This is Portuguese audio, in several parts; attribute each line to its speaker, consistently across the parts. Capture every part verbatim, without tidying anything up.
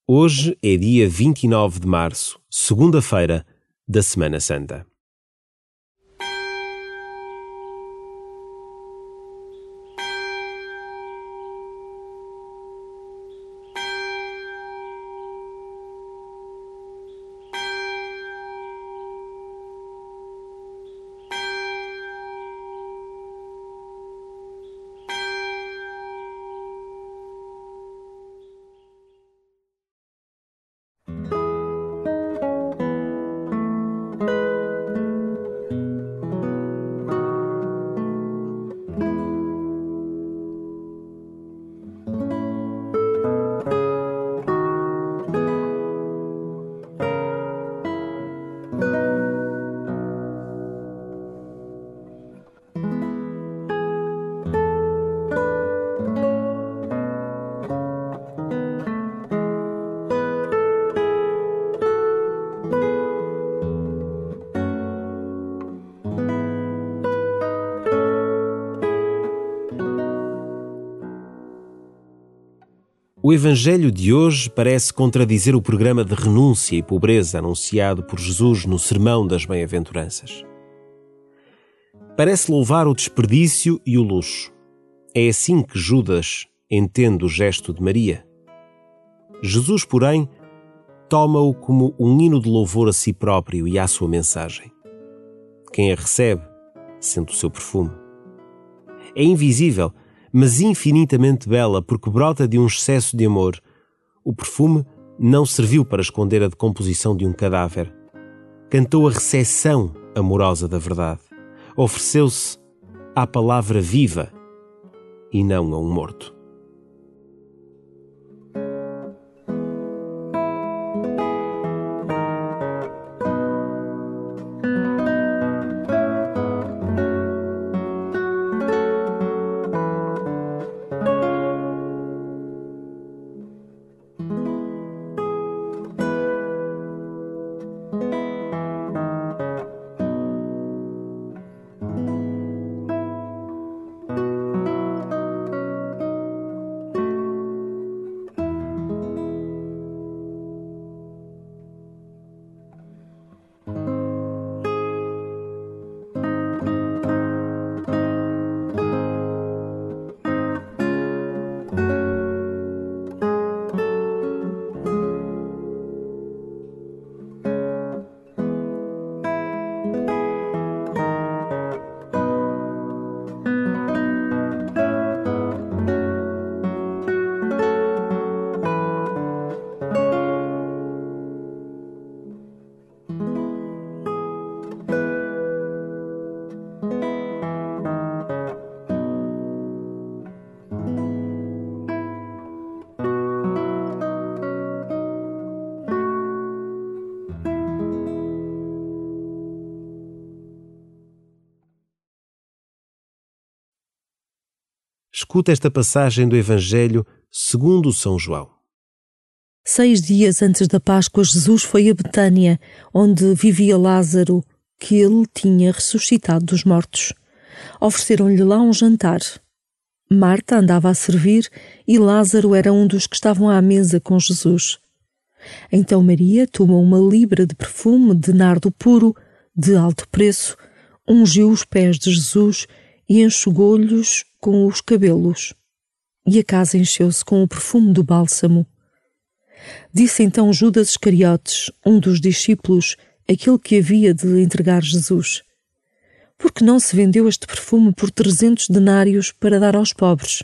Speaker 1: Hoje é dia vinte e nove de março, segunda-feira da Semana Santa. O Evangelho de hoje parece contradizer o programa de renúncia e pobreza anunciado por Jesus no Sermão das Bem-aventuranças. Parece louvar o desperdício e o luxo. É assim que Judas entende o gesto de Maria. Jesus, porém, toma-o como um hino de louvor a si próprio e à sua mensagem. Quem a recebe sente o seu perfume. É invisível, mas infinitamente bela, porque brota de um excesso de amor. O perfume não serviu para esconder a decomposição de um cadáver. Cantou a recepção amorosa da verdade. Ofereceu-se à palavra viva e não a um morto. Escuta esta passagem do Evangelho segundo São João.
Speaker 2: Seis dias antes da Páscoa, Jesus foi a Betânia, onde vivia Lázaro, que ele tinha ressuscitado dos mortos. Ofereceram-lhe lá um jantar. Marta andava a servir e Lázaro era um dos que estavam à mesa com Jesus. Então Maria tomou uma libra de perfume de nardo puro, de alto preço, ungiu os pés de Jesus e enxugou-lhes com os cabelos. E a casa encheu-se com o perfume do bálsamo. Disse então Judas Iscariotes, um dos discípulos, aquele que havia de entregar Jesus: por que não se vendeu este perfume por trezentos denários para dar aos pobres?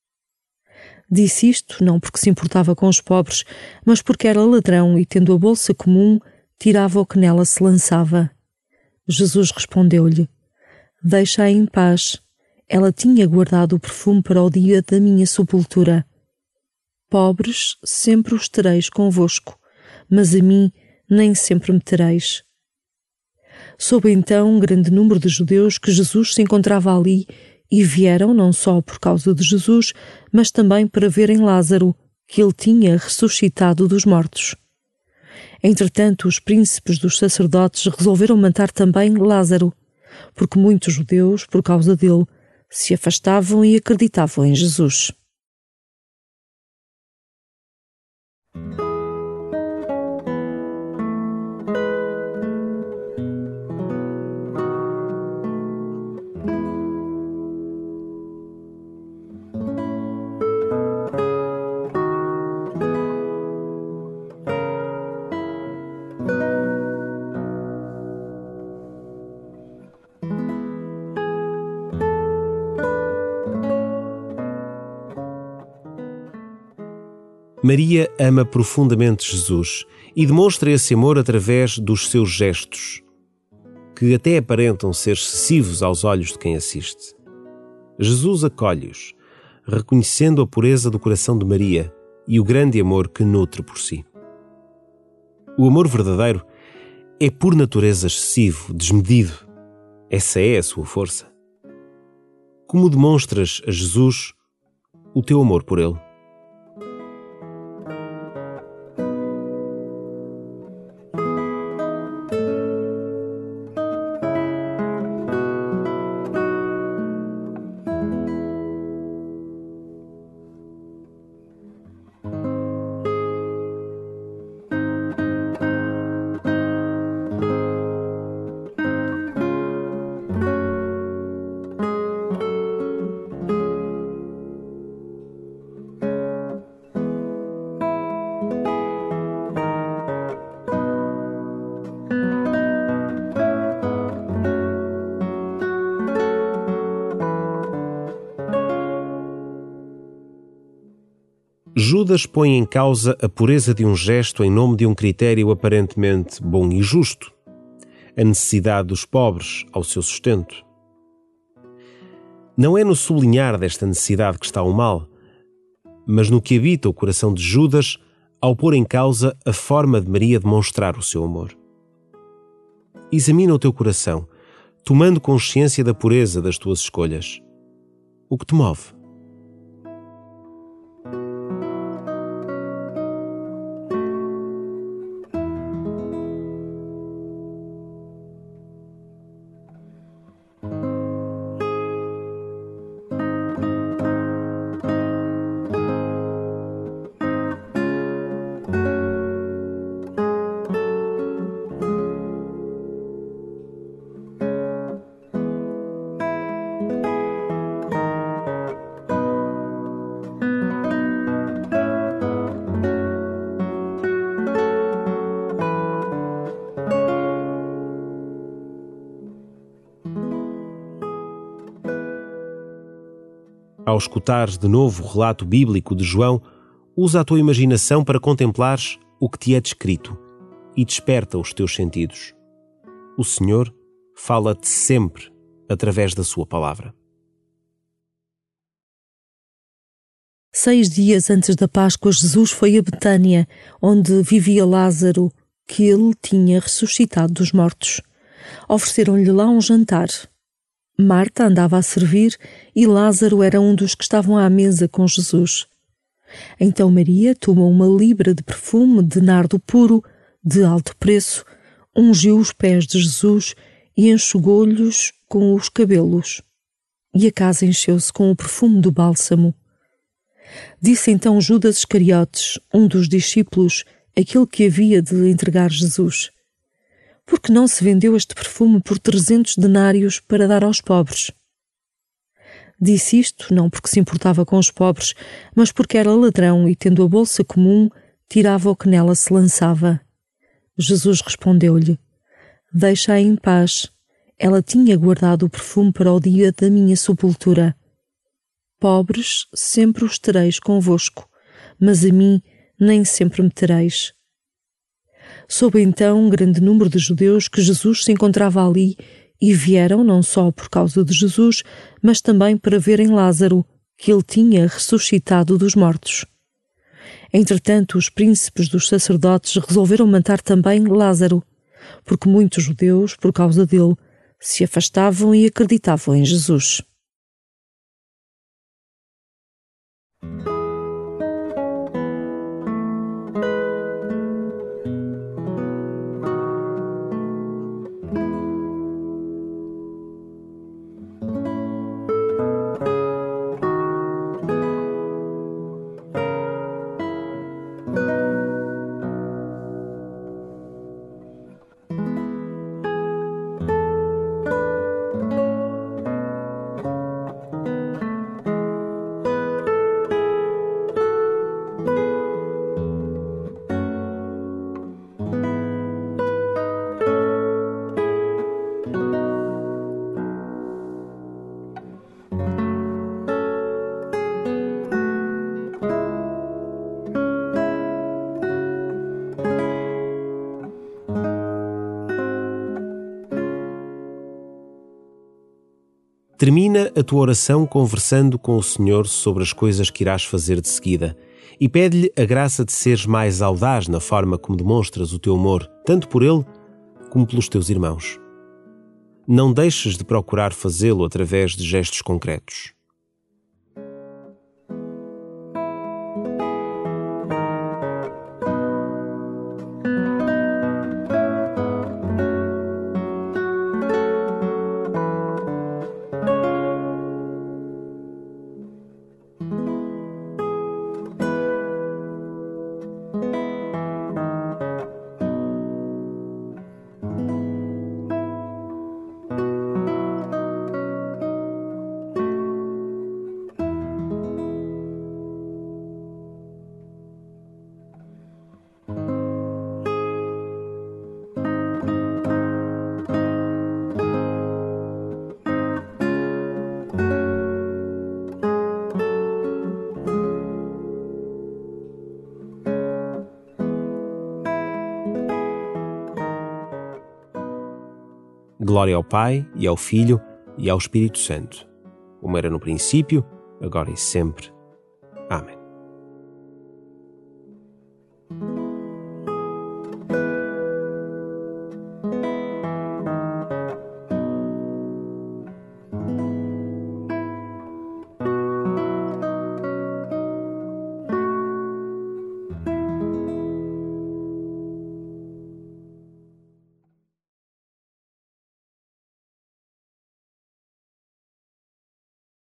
Speaker 2: Disse isto não porque se importava com os pobres, mas porque era ladrão e, tendo a bolsa comum, tirava o que nela se lançava. Jesus respondeu-lhe: deixa-a em paz. Ela tinha guardado o perfume para o dia da minha sepultura. Pobres sempre os tereis convosco, mas a mim nem sempre me tereis. Soube então um grande número de judeus que Jesus se encontrava ali e vieram não só por causa de Jesus, mas também para verem Lázaro, que ele tinha ressuscitado dos mortos. Entretanto, os príncipes dos sacerdotes resolveram matar também Lázaro, porque muitos judeus, por causa dele, se afastavam e acreditavam em Jesus.
Speaker 1: Maria ama profundamente Jesus e demonstra esse amor através dos seus gestos, que até aparentam ser excessivos aos olhos de quem assiste. Jesus acolhe-os, reconhecendo a pureza do coração de Maria e o grande amor que nutre por si. O amor verdadeiro é por natureza excessivo, desmedido. Essa é a sua força. Como demonstras a Jesus o teu amor por ele? Judas põe em causa a pureza de um gesto em nome de um critério aparentemente bom e justo, a necessidade dos pobres ao seu sustento. Não é no sublinhar desta necessidade que está o mal, mas no que habita o coração de Judas ao pôr em causa a forma de Maria demonstrar o seu amor. Examina o teu coração, tomando consciência da pureza das tuas escolhas. O que te move? Ao escutares de novo o relato bíblico de João, usa a tua imaginação para contemplares o que te é descrito e desperta os teus sentidos. O Senhor fala-te sempre através da sua palavra.
Speaker 2: Seis dias antes da Páscoa, Jesus foi a Betânia, onde vivia Lázaro, que ele tinha ressuscitado dos mortos. Ofereceram-lhe lá um jantar. Marta andava a servir e Lázaro era um dos que estavam à mesa com Jesus. Então Maria tomou uma libra de perfume de nardo puro, de alto preço, ungiu os pés de Jesus e enxugou-lhes com os cabelos. E a casa encheu-se com o perfume do bálsamo. Disse então Judas Iscariotes, um dos discípulos, aquele que havia de entregar Jesus: por que não se vendeu este perfume por trezentos denários para dar aos pobres? Disse isto não porque se importava com os pobres, mas porque era ladrão e, tendo a bolsa comum, tirava o que nela se lançava. Jesus respondeu-lhe: deixa-a em paz. Ela tinha guardado o perfume para o dia da minha sepultura. Pobres sempre os tereis convosco, mas a mim nem sempre me tereis. Soube então um grande número de judeus que Jesus se encontrava ali e vieram não só por causa de Jesus, mas também para verem Lázaro, que ele tinha ressuscitado dos mortos. Entretanto, os príncipes dos sacerdotes resolveram matar também Lázaro, porque muitos judeus, por causa dele, se afastavam e acreditavam em Jesus.
Speaker 1: Termina a tua oração conversando com o Senhor sobre as coisas que irás fazer de seguida e pede-lhe a graça de seres mais audaz na forma como demonstras o teu amor, tanto por Ele como pelos teus irmãos. Não deixes de procurar fazê-lo através de gestos concretos. Glória ao Pai, e ao Filho, e ao Espírito Santo, como era no princípio, agora e sempre. Amém.